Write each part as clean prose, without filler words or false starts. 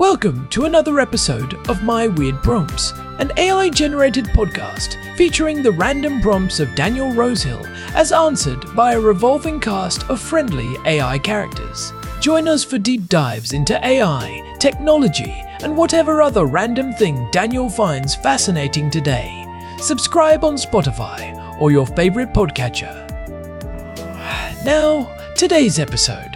Welcome to another episode of My Weird Prompts, an AI-generated podcast featuring the random prompts of Daniel Rosehill as answered by a revolving cast of friendly AI characters. Join us for deep dives into AI, technology, and whatever other random thing Daniel finds fascinating today. Subscribe on Spotify or your favorite podcatcher. Now, today's episode.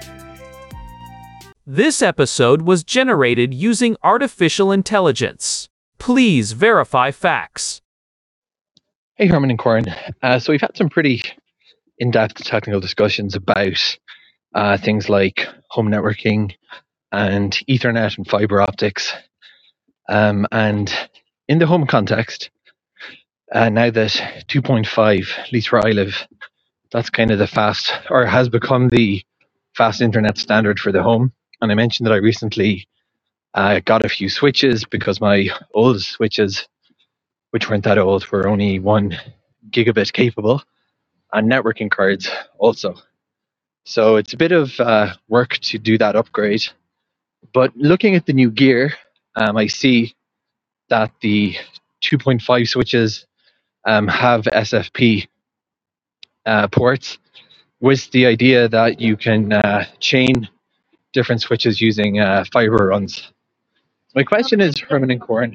This episode was generated using artificial intelligence. Please verify facts. Hey, Herman and Corin. So we've had some pretty in-depth technical discussions about things like home networking and Ethernet and fiber optics. And in the home context, now that 2.5, at least where I live, that's kind of the fast, or has become the fast internet standard for the home. And I mentioned that I recently got a few switches because my old switches, which weren't that old, were only 1 gigabit capable, and networking cards also. So it's a bit of work to do that upgrade. But looking at the new gear, I see that the 2.5 switches have SFP ports, with the idea that you can chain different switches using fiber runs. My question is, Herman and Corin,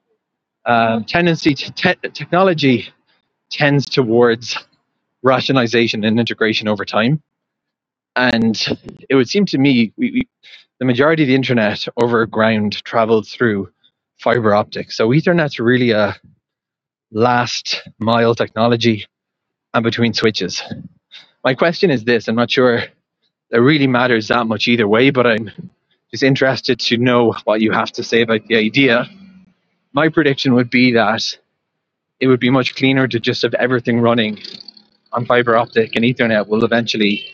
technology tends towards rationalization and integration over time. And it would seem to me the majority of the internet over ground travels through fiber optics. So Ethernet's really a last mile technology and between switches. My question is this: I'm not sure it really matters that much either way, but I'm just interested to know what you have to say about the idea. My prediction would be that it would be much cleaner to just have everything running on fiber optic, and Ethernet will eventually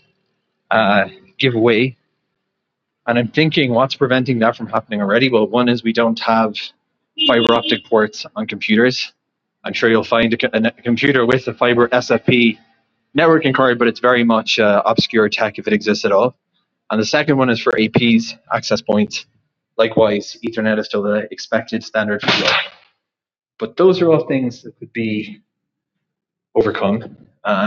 give way. And I'm thinking, what's preventing that from happening already? Well, one is we don't have fiber optic ports on computers. I'm sure you'll find a computer with a fiber SFP networking card, but it's very much obscure tech if it exists at all. And the second one is for APs, access points. Likewise, Ethernet is still the expected standard for both. But those are all things that could be overcome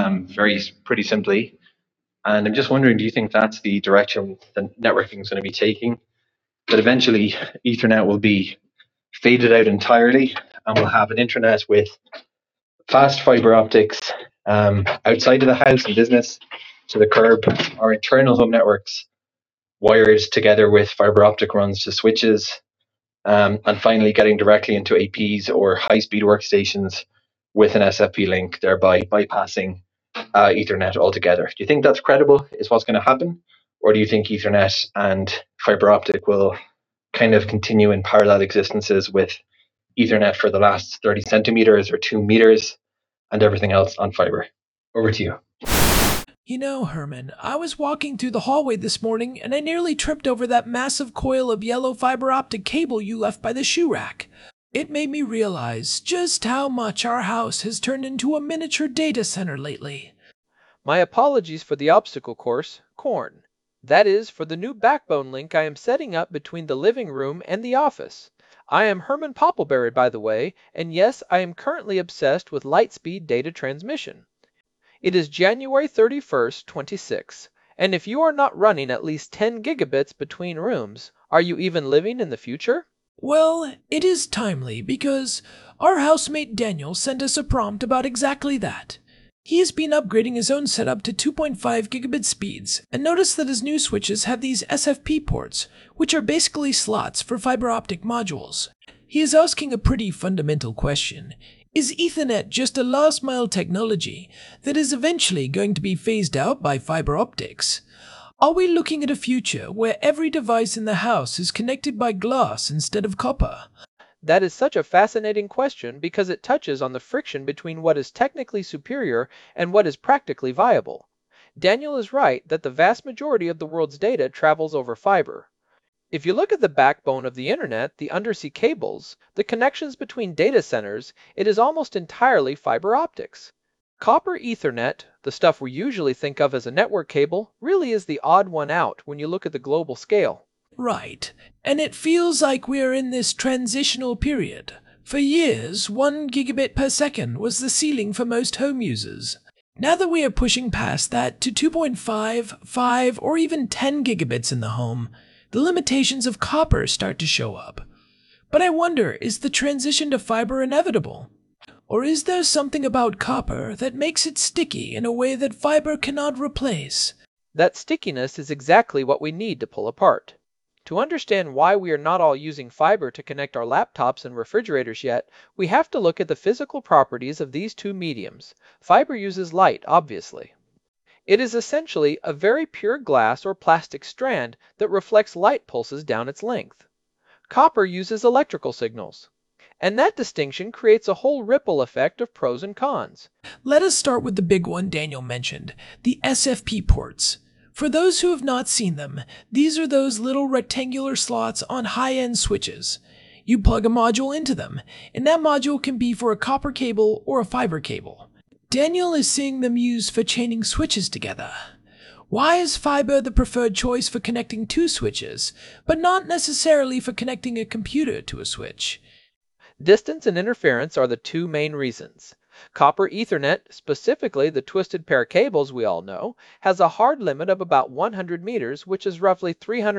pretty simply. And I'm just wondering, do you think that's the direction that networking is going to be taking? That eventually Ethernet will be faded out entirely and we'll have an internet with fast fiber optics outside of the house and business to the curb, our internal home networks wired together with fiber optic runs to switches, and finally getting directly into APs or high-speed workstations with an SFP link, thereby bypassing Ethernet altogether. Do you think that's credible, is what's going to happen? Or do you think Ethernet and fiber optic will kind of continue in parallel existences with Ethernet for the last 30 centimeters or 2 meters and everything else on fiber? Over to you. You know, Herman, I was walking through the hallway this morning and I nearly tripped over that massive coil of yellow fiber optic cable you left by the shoe rack. It made me realize just how much our house has turned into a miniature data center lately. My apologies for the obstacle course, Corn. That is, for the new backbone link I am setting up between the living room and the office. I am Herman Poppleberry, by the way, and yes, I am currently obsessed with light-speed data transmission. It is January 31st, 26, and if you are not running at least 10 gigabits between rooms, are you even living in the future? Well, it is timely because our housemate Daniel sent us a prompt about exactly that. He has been upgrading his own setup to 2.5 gigabit speeds and noticed that his new switches have these SFP ports, which are basically slots for fiber optic modules. He is asking a pretty fundamental question. Is Ethernet just a last-mile technology that is eventually going to be phased out by fiber optics? Are we looking at a future where every device in the house is connected by glass instead of copper? That is such a fascinating question because it touches on the friction between what is technically superior and what is practically viable. Daniel is right that the vast majority of the world's data travels over fiber. If you look at the backbone of the internet, the undersea cables, the connections between data centers, it is almost entirely fiber optics. Copper Ethernet, the stuff we usually think of as a network cable, really is the odd one out when you look at the global scale. Right, and it feels like we're in this transitional period. For years, 1 gigabit per second was the ceiling for most home users. Now that we are pushing past that to 2.5, 5, or even 10 gigabits in the home, the limitations of copper start to show up. But I wonder, is the transition to fiber inevitable? Or is there something about copper that makes it sticky in a way that fiber cannot replace? That stickiness is exactly what we need to pull apart. To understand why we are not all using fiber to connect our laptops and refrigerators yet, we have to look at the physical properties of these two mediums. Fiber uses light, obviously. It is essentially a very pure glass or plastic strand that reflects light pulses down its length. Copper uses electrical signals. And that distinction creates a whole ripple effect of pros and cons. Let us start with the big one Daniel mentioned, the SFP ports. For those who have not seen them, these are those little rectangular slots on high-end switches. You plug a module into them, and that module can be for a copper cable or a fiber cable. Daniel is seeing them used for chaining switches together. Why is fiber the preferred choice for connecting two switches, but not necessarily for connecting a computer to a switch? Distance and interference are the two main reasons. Copper Ethernet, specifically the twisted pair cables we all know, has a hard limit of about 100 meters, which is roughly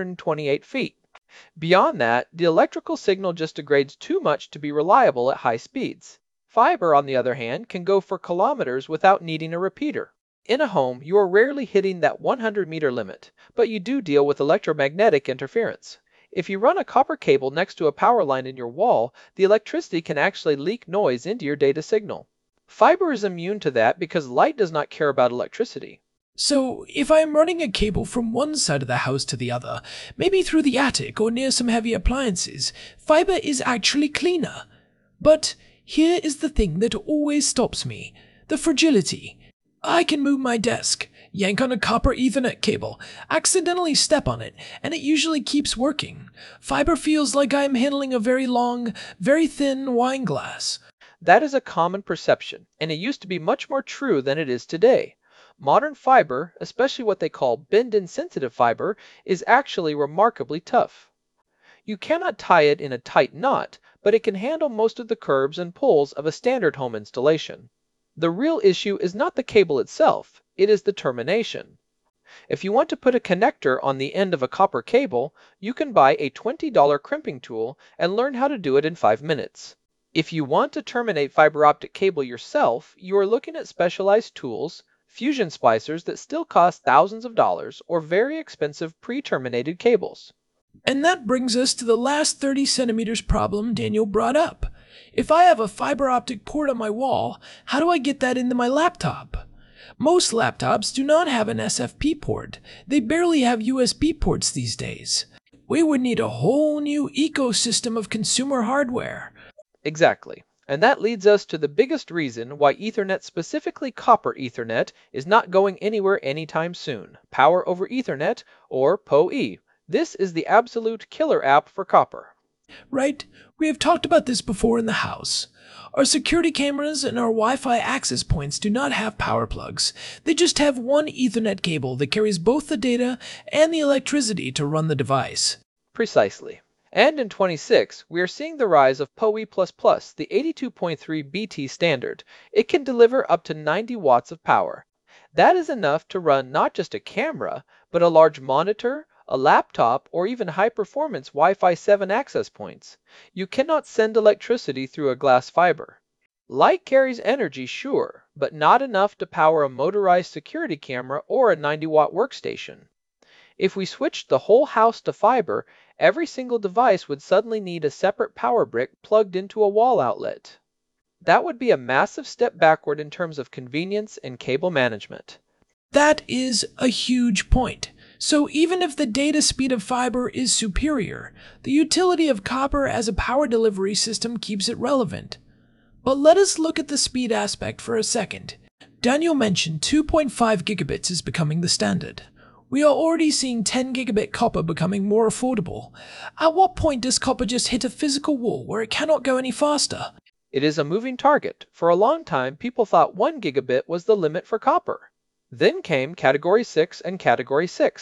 328 feet. Beyond that, the electrical signal just degrades too much to be reliable at high speeds. Fiber, on the other hand, can go for kilometers without needing a repeater. In a home, you are rarely hitting that 100-meter limit, but you do deal with electromagnetic interference. If you run a copper cable next to a power line in your wall, the electricity can actually leak noise into your data signal. Fiber is immune to that because light does not care about electricity. So, if I am running a cable from one side of the house to the other, maybe through the attic or near some heavy appliances, fiber is actually cleaner. But here is the thing that always stops me, the fragility. I can move my desk, yank on a copper Ethernet cable, accidentally step on it, and it usually keeps working. Fiber feels like I am handling a very long, very thin wine glass. That is a common perception, and it used to be much more true than it is today. Modern fiber, especially what they call bend-insensitive fiber, is actually remarkably tough. You cannot tie it in a tight knot, but it can handle most of the curves and pulls of a standard home installation. The real issue is not the cable itself, it is the termination. If you want to put a connector on the end of a copper cable, you can buy a $20 crimping tool and learn how to do it in 5 minutes. If you want to terminate fiber optic cable yourself, you are looking at specialized tools, fusion splicers that still cost thousands of dollars, or very expensive pre-terminated cables. And that brings us to the last 30 centimeters problem Daniel brought up. If I have a fiber optic port on my wall, how do I get that into my laptop? Most laptops do not have an SFP port. They barely have USB ports these days. We would need a whole new ecosystem of consumer hardware. Exactly. And that leads us to the biggest reason why Ethernet, specifically copper Ethernet, is not going anywhere anytime soon. Power over Ethernet, or PoE. This is the absolute killer app for copper. Right? We have talked about this before in the house. Our security cameras and our Wi-Fi access points do not have power plugs. They just have one Ethernet cable that carries both the data and the electricity to run the device. Precisely. And in 26, we are seeing the rise of PoE++, the 82.3 BT standard. It can deliver up to 90 watts of power. That is enough to run not just a camera, but a large monitor, a laptop, or even high-performance Wi-Fi 7 access points. You cannot send electricity through a glass fiber. Light carries energy, sure, but not enough to power a motorized security camera or a 90-watt workstation. If we switched the whole house to fiber, every single device would suddenly need a separate power brick plugged into a wall outlet. That would be a massive step backward in terms of convenience and cable management. That is a huge point. So even if the data speed of fiber is superior, the utility of copper as a power delivery system keeps it relevant. But let us look at the speed aspect for a second. Daniel mentioned 2.5 gigabits is becoming the standard. We are already seeing 10 gigabit copper becoming more affordable. At what point does copper just hit a physical wall where it cannot go any faster? It is a moving target. For a long time, people thought 1 gigabit was the limit for copper. Then came Category 6 and Category 6.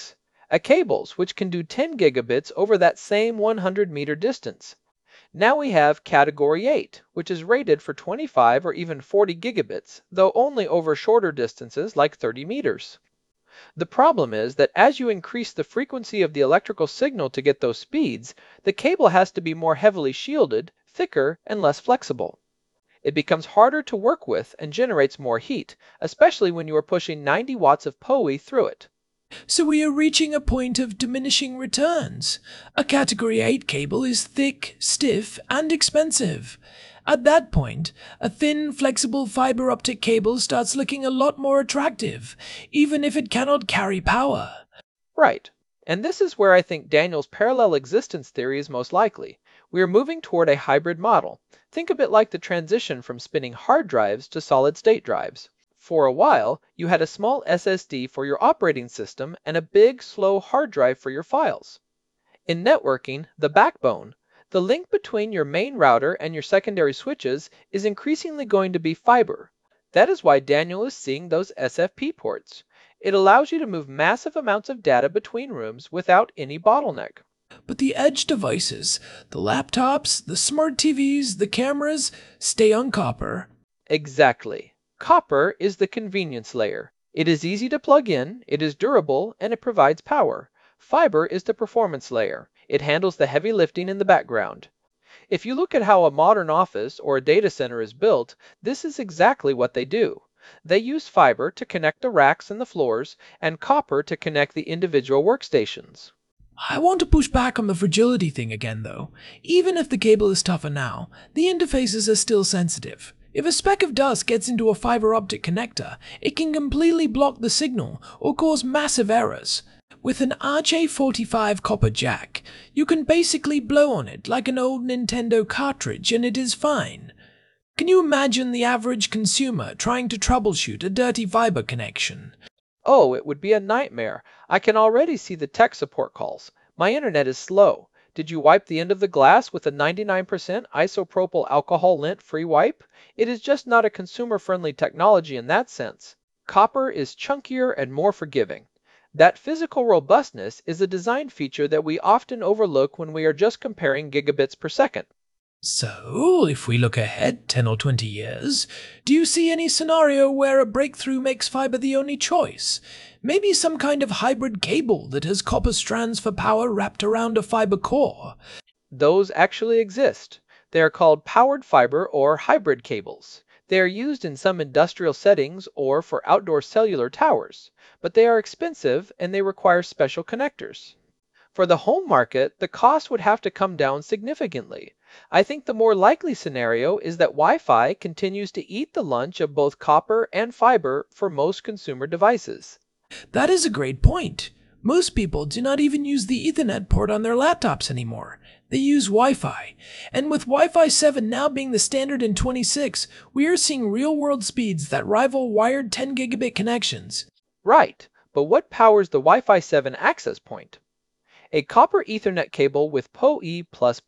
at cables which can do 10 gigabits over that same 100-meter distance. Now we have Category 8, which is rated for 25 or even 40 gigabits, though only over shorter distances like 30 meters. The problem is that as you increase the frequency of the electrical signal to get those speeds, the cable has to be more heavily shielded, thicker, and less flexible. It becomes harder to work with and generates more heat, especially when you are pushing 90 watts of PoE through it. So we are reaching a point of diminishing returns. A Category 8 cable is thick, stiff, and expensive. At that point, a thin, flexible fiber optic cable starts looking a lot more attractive, even if it cannot carry power. Right. And this is where I think Daniel's parallel existence theory is most likely. We are moving toward a hybrid model. Think of it like the transition from spinning hard drives to solid-state drives. For a while, you had a small SSD for your operating system and a big, slow hard drive for your files. In networking, the backbone, the link between your main router and your secondary switches, is increasingly going to be fiber. That is why Daniel is seeing those SFP ports. It allows you to move massive amounts of data between rooms without any bottleneck. But the edge devices, the laptops, the smart TVs, the cameras, stay on copper. Exactly. Copper is the convenience layer. It is easy to plug in, it is durable, and it provides power. Fiber is the performance layer. It handles the heavy lifting in the background. If you look at how a modern office or a data center is built, this is exactly what they do. They use fiber to connect the racks and the floors, and copper to connect the individual workstations. I want to push back on the fragility thing again, though. Even if the cable is tougher now, the interfaces are still sensitive. If a speck of dust gets into a fiber optic connector, it can completely block the signal or cause massive errors. With an RJ45 copper jack, you can basically blow on it like an old Nintendo cartridge and it is fine. Can you imagine the average consumer trying to troubleshoot a dirty fiber connection? Oh, it would be a nightmare. I can already see the tech support calls. My internet is slow. Did you wipe the end of the glass with a 99% isopropyl alcohol lint-free wipe? It is just not a consumer-friendly technology in that sense. Copper is chunkier and more forgiving. That physical robustness is a design feature that we often overlook when we are just comparing gigabits per second. So, if we look ahead 10 or 20 years, do you see any scenario where a breakthrough makes fiber the only choice? Maybe some kind of hybrid cable that has copper strands for power wrapped around a fiber core? Those actually exist. They are called powered fiber or hybrid cables. They are used in some industrial settings or for outdoor cellular towers, but they are expensive and they require special connectors. For the home market, the cost would have to come down significantly. I think the more likely scenario is that Wi-Fi continues to eat the lunch of both copper and fiber for most consumer devices. That is a great point. Most people do not even use the Ethernet port on their laptops anymore. They use Wi-Fi. And with Wi-Fi 7 now being the standard in 26, we are seeing real-world speeds that rival wired 10 gigabit connections. Right, but what powers the Wi-Fi 7 access point? A copper Ethernet cable with PoE++.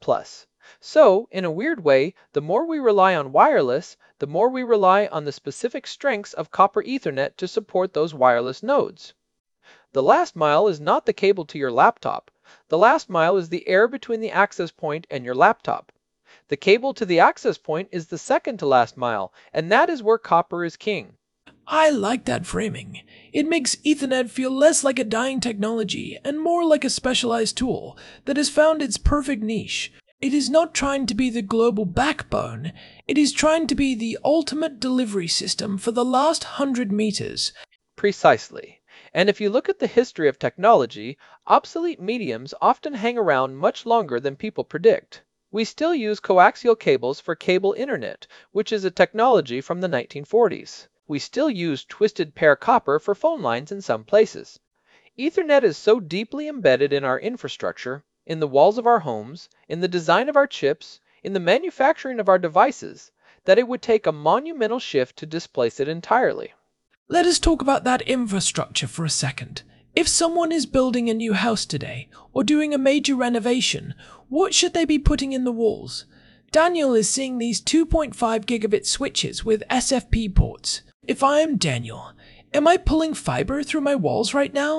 So, in a weird way, the more we rely on wireless, the more we rely on the specific strengths of copper Ethernet to support those wireless nodes. The last mile is not the cable to your laptop. The last mile is the air between the access point and your laptop. The cable to the access point is the second to last mile, and that is where copper is king. I like that framing. It makes Ethernet feel less like a dying technology and more like a specialized tool that has found its perfect niche. It is not trying to be the global backbone, it is trying to be the ultimate delivery system for the last 100 meters. Precisely. And if you look at the history of technology, obsolete mediums often hang around much longer than people predict. We still use coaxial cables for cable internet, which is a technology from the 1940s. We still use twisted pair copper for phone lines in some places. Ethernet is so deeply embedded in our infrastructure, in the walls of our homes, in the design of our chips, in the manufacturing of our devices, that it would take a monumental shift to displace it entirely. Let us talk about that infrastructure for a second. If someone is building a new house today, or doing a major renovation, what should they be putting in the walls? Daniel is seeing these 2.5 gigabit switches with SFP ports. If I am Daniel, am I pulling fiber through my walls right now?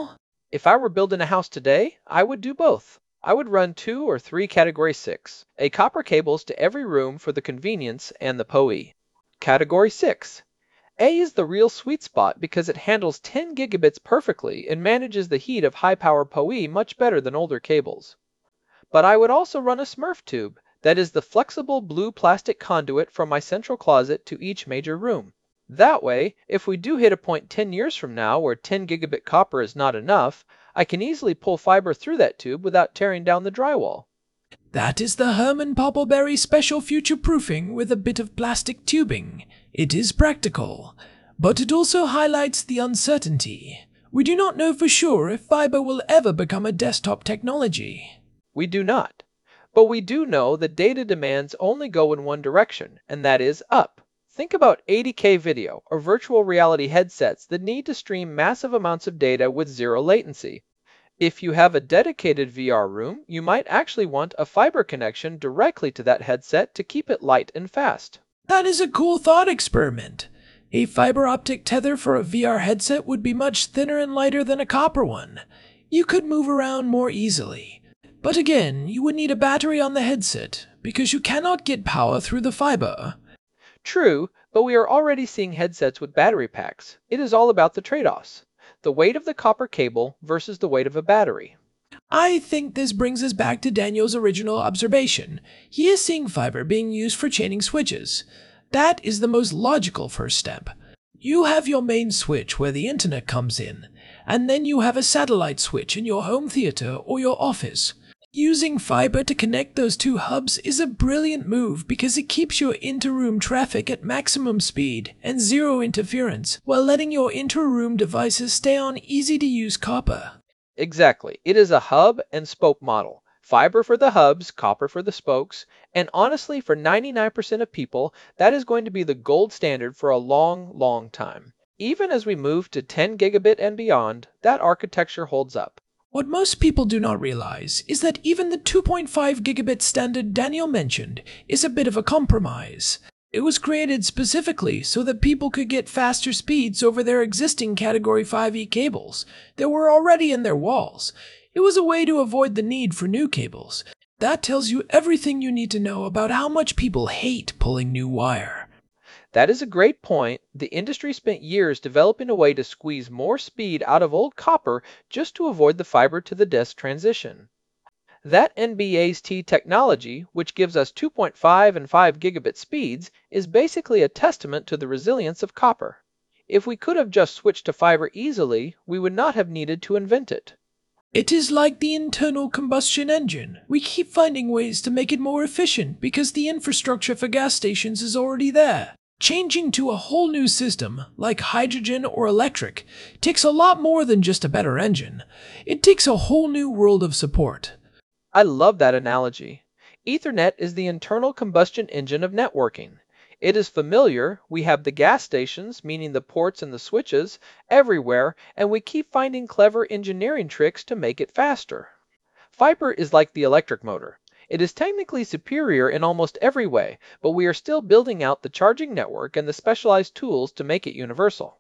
If I were building a house today, I would do both. I would run 2 or 3 Category 6, A copper cables to every room for the convenience and the PoE. Category 6. A is the real sweet spot because it handles 10 gigabits perfectly and manages the heat of high-power PoE much better than older cables. But I would also run a Smurf tube, that is the flexible blue plastic conduit from my central closet to each major room. That way, if we do hit a point 10 years from now where 10 gigabit copper is not enough, I can easily pull fiber through that tube without tearing down the drywall. That is the Herman Poppleberry special future-proofing with a bit of plastic tubing. It is practical, but it also highlights the uncertainty. We do not know for sure if fiber will ever become a desktop technology. We do not. But we do know that data demands only go in one direction, and that is up. Think about 80K video or virtual reality headsets that need to stream massive amounts of data with zero latency. If you have a dedicated VR room, you might actually want a fiber connection directly to that headset to keep it light and fast. That is a cool thought experiment. A fiber optic tether for a VR headset would be much thinner and lighter than a copper one. You could move around more easily. But again, you would need a battery on the headset, because you cannot get power through the fiber. True, but we are already seeing headsets with battery packs. It is all about the trade-offs. The weight of the copper cable versus the weight of a battery. I think this brings us back to Daniel's original observation. He is seeing fiber being used for chaining switches. That is the most logical first step. You have your main switch where the internet comes in, and then you have a satellite switch in your home theater or your office. Using fiber to connect those two hubs is a brilliant move because it keeps your inter-room traffic at maximum speed and zero interference, while letting your inter-room devices stay on easy-to-use copper. Exactly. It is a hub and spoke model. Fiber for the hubs, copper for the spokes, and honestly, for 99% of people, that is going to be the gold standard for a long, long time. Even as we move to 10 gigabit and beyond, that architecture holds up. What most people do not realize is that even the 2.5 gigabit standard Daniel mentioned is a bit of a compromise. It was created specifically so that people could get faster speeds over their existing Category 5e cables that were already in their walls. It was a way to avoid the need for new cables. That tells you everything you need to know about how much people hate pulling new wire. That is a great point. The industry spent years developing a way to squeeze more speed out of old copper just to avoid the fiber to the desk transition. That NB-AST technology, which gives us 2.5 and 5 gigabit speeds, is basically a testament to the resilience of copper. If we could have just switched to fiber easily, we would not have needed to invent it. It is like the internal combustion engine. We keep finding ways to make it more efficient because the infrastructure for gas stations is already there. Changing to a whole new system, like hydrogen or electric, takes a lot more than just a better engine. It takes a whole new world of support. I love that analogy. Ethernet is the internal combustion engine of networking. It is familiar, we have the gas stations, meaning the ports and the switches, everywhere, and we keep finding clever engineering tricks to make it faster. Fiber is like the electric motor. It is technically superior in almost every way, but we are still building out the charging network and the specialized tools to make it universal.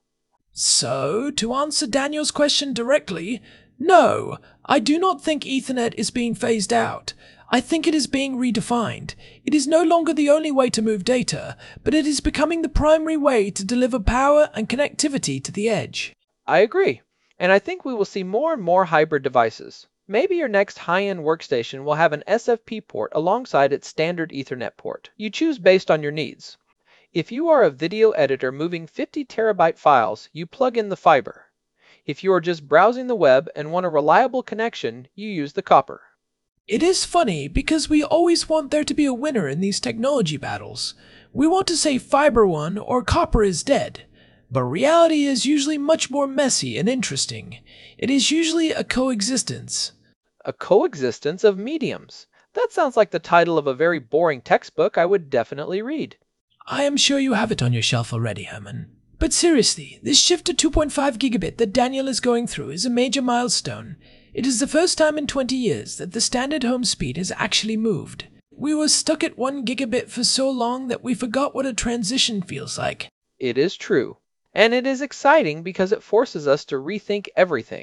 So, to answer Daniel's question directly, no, I do not think Ethernet is being phased out. I think it is being redefined. It is no longer the only way to move data, but it is becoming the primary way to deliver power and connectivity to the edge. I agree, and I think we will see more and more hybrid devices. Maybe your next high-end workstation will have an SFP port alongside its standard Ethernet port. You choose based on your needs. If you are a video editor moving 50 terabyte files, you plug in the fiber. If you are just browsing the web and want a reliable connection, you use the copper. It is funny because we always want there to be a winner in these technology battles. We want to say fiber won or copper is dead. But reality is usually much more messy and interesting. It is usually a coexistence. A coexistence of mediums. That sounds like the title of a very boring textbook I would definitely read. I am sure you have it on your shelf already, Herman. But seriously, this shift to 2.5 gigabit that Daniel is going through is a major milestone. It is the first time in 20 years that the standard home speed has actually moved. We were stuck at 1 gigabit for so long that we forgot what a transition feels like. It is true. And it is exciting because it forces us to rethink everything.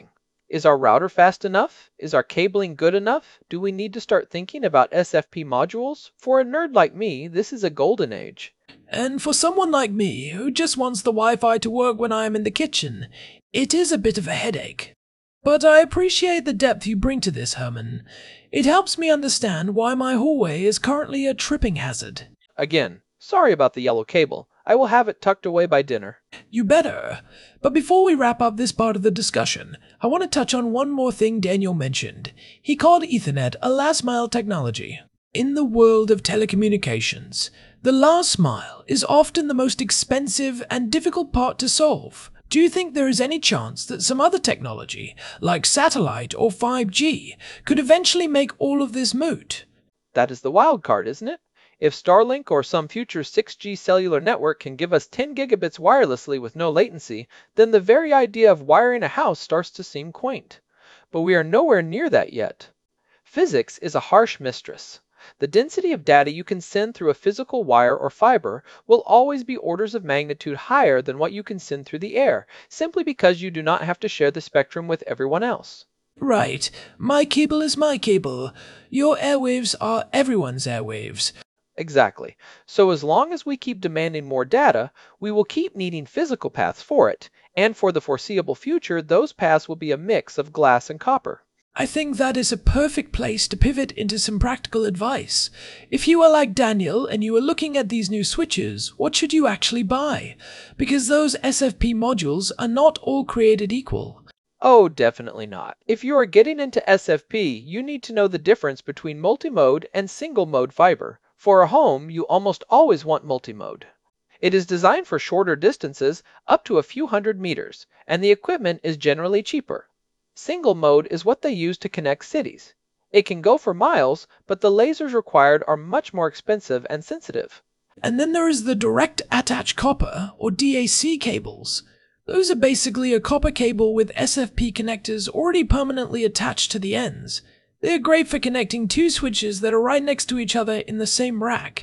Is our router fast enough? Is our cabling good enough? Do we need to start thinking about SFP modules? For a nerd like me, this is a golden age. And for someone like me, who just wants the Wi-Fi to work when I am in the kitchen, it is a bit of a headache. But I appreciate the depth you bring to this, Herman. It helps me understand why my hallway is currently a tripping hazard. Again, sorry about the yellow cable. I will have it tucked away by dinner. You better. But before we wrap up this part of the discussion, I want to touch on one more thing Daniel mentioned. He called Ethernet a last-mile technology. In the world of telecommunications, the last mile is often the most expensive and difficult part to solve. Do you think there is any chance that some other technology, like satellite or 5G, could eventually make all of this moot? That is the wild card, isn't it? If Starlink or some future 6G cellular network can give us 10 gigabits wirelessly with no latency, then the very idea of wiring a house starts to seem quaint. But we are nowhere near that yet. Physics is a harsh mistress. The density of data you can send through a physical wire or fiber will always be orders of magnitude higher than what you can send through the air, simply because you do not have to share the spectrum with everyone else. Right. My cable is my cable. Your airwaves are everyone's airwaves. Exactly. So as long as we keep demanding more data, we will keep needing physical paths for it, and for the foreseeable future, those paths will be a mix of glass and copper. I think that is a perfect place to pivot into some practical advice. If you are like Daniel and you are looking at these new switches, what should you actually buy? Because those SFP modules are not all created equal. Oh, definitely not. If you are getting into SFP, you need to know the difference between multi-mode and single-mode fiber. For a home, you almost always want multi-mode. It is designed for shorter distances, up to a few hundred meters, and the equipment is generally cheaper. Single mode is what they use to connect cities. It can go for miles, but the lasers required are much more expensive and sensitive. And then there is the direct attach copper, or DAC cables. Those are basically a copper cable with SFP connectors already permanently attached to the ends. They're great for connecting two switches that are right next to each other in the same rack.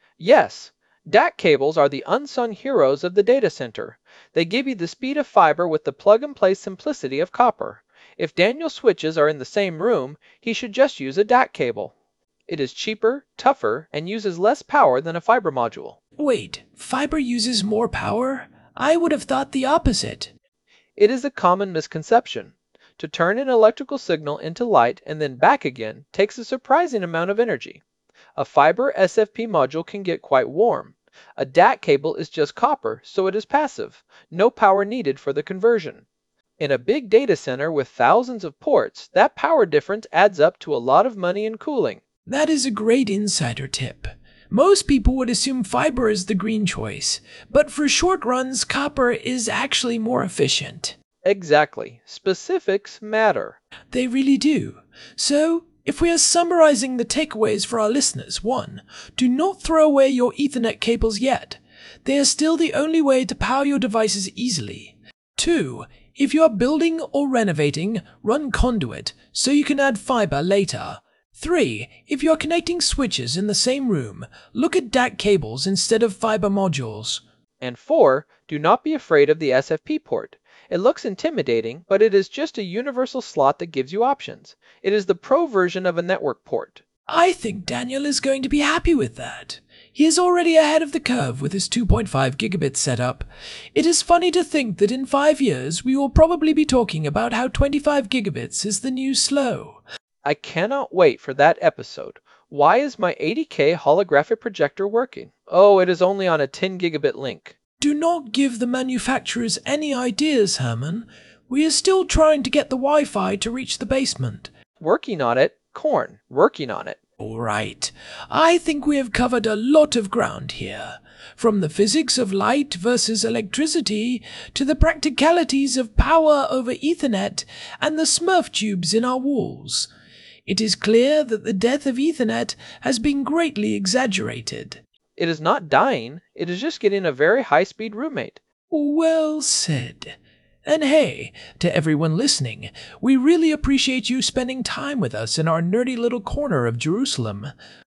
Yes, DAC cables are the unsung heroes of the data center. They give you the speed of fiber with the plug-and-play simplicity of copper. If Daniel's switches are in the same room, he should just use a DAC cable. It is cheaper, tougher, and uses less power than a fiber module. Wait, fiber uses more power? I would have thought the opposite. It is a common misconception. To turn an electrical signal into light and then back again takes a surprising amount of energy. A fiber SFP module can get quite warm. A DAC cable is just copper, so it is passive. No power needed for the conversion. In a big data center with thousands of ports, that power difference adds up to a lot of money in cooling. That is a great insider tip. Most people would assume fiber is the green choice, but for short runs, copper is actually more efficient. Exactly. Specifics matter. They really do. So, if we are summarizing the takeaways for our listeners, 1. Do not throw away your Ethernet cables yet. They are still the only way to power your devices easily. 2. If you are building or renovating, run conduit so you can add fiber later. 3. If you are connecting switches in the same room, look at DAC cables instead of fiber modules. And 4. Do not be afraid of the SFP port. It looks intimidating, but it is just a universal slot that gives you options. It is the pro version of a network port. I think Daniel is going to be happy with that. He is already ahead of the curve with his 2.5 gigabit setup. It is funny to think that in 5 years we will probably be talking about how 25 gigabits is the new slow. I cannot wait for that episode. Why is my 80K holographic projector working? Oh, it is only on a 10 gigabit link. Do not give the manufacturers any ideas, Herman. We are still trying to get the Wi-Fi to reach the basement. Working on it, Corn. Working on it. All right. I think we have covered a lot of ground here. From the physics of light versus electricity to the practicalities of power over Ethernet and the Smurf tubes in our walls. It is clear that the death of Ethernet has been greatly exaggerated. It is not dying, it is just getting a very high-speed roommate. Well said. And hey, to everyone listening, we really appreciate you spending time with us in our nerdy little corner of Jerusalem.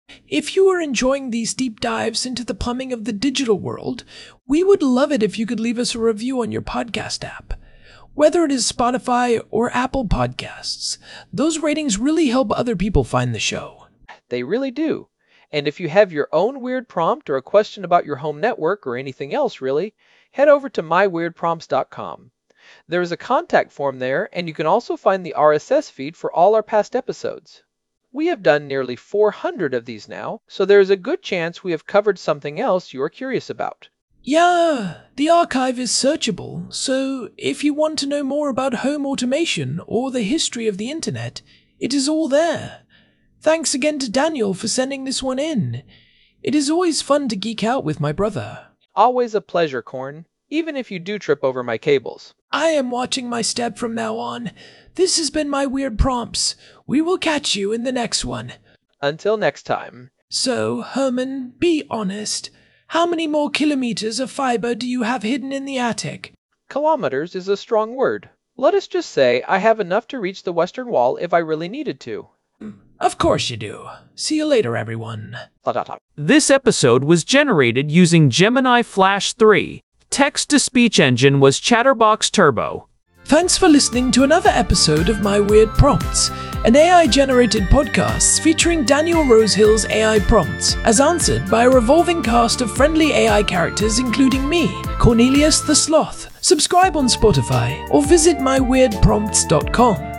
If you are enjoying these deep dives into the plumbing of the digital world, we would love it if you could leave us a review on your podcast app. whether it is Spotify or Apple Podcasts. Those ratings really help other people find the show. They really do. And if you have your own weird prompt or a question about your home network or anything else really, head over to myweirdprompts.com. There is a contact form there, and you can also find the RSS feed for all our past episodes. We have done nearly 400 of these now, so there is a good chance we have covered something else you are curious about. Yeah, the archive is searchable, so if you want to know more about home automation or the history of the internet, it is all there. Thanks again to Daniel for sending this one in. It is always fun to geek out with my brother. Always a pleasure, Corn, even if you do trip over my cables. I am watching my step from now on. This has been My Weird Prompts. We will catch you in the next one. Until next time. So, Herman, be honest. How many more kilometers of fiber do you have hidden in the attic? Kilometers is a strong word. Let us just say I have enough to reach the Western Wall if I really needed to. Of course you do. See you later, everyone. This episode was generated using Gemini Flash 3. Text-to-speech engine was Chatterbox Turbo. Thanks for listening to another episode of My Weird Prompts, an AI-generated podcast featuring Daniel Rosehill's AI prompts, as answered by a revolving cast of friendly AI characters including me, Cornelius the Sloth. Subscribe on Spotify or visit myweirdprompts.com.